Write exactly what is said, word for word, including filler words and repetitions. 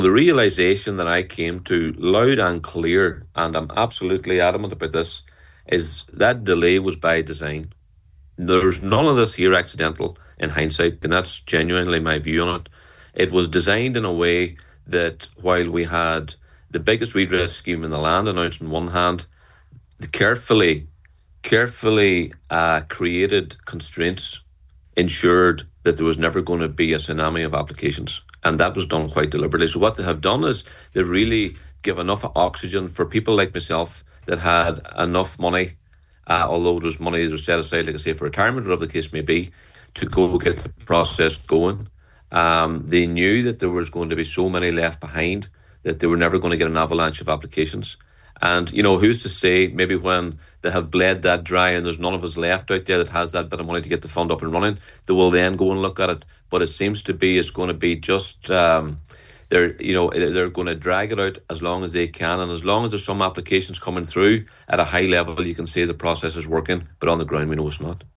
The realization that I came to loud and clear, and I'm absolutely adamant about this, is that delay was by design. There's none of this here accidental in hindsight, and that's genuinely my view on it. It was designed in a way that while we had the biggest redress scheme in the land announced in one hand, the carefully, carefully uh, created constraints ensured that there was never going to be a tsunami of applications. And that was done quite deliberately. So what they have done is they really give enough oxygen for people like myself that had enough money, uh, although there's money that was set aside, like I say, for retirement, whatever the case may be, to go get the process going. Um, they knew that there was going to be so many left behind that they were never going to get an avalanche of applications. And, you know, who's to say maybe when they have bled that dry and there's none of us left out there that has that bit of money to get the fund up and running, they will then go and look at it. But it seems to be it's going to be just, um, they're, you know, they're going to drag it out as long as they can. And as long as there's some applications coming through at a high level, you can say the process is working, but on the ground we know it's not.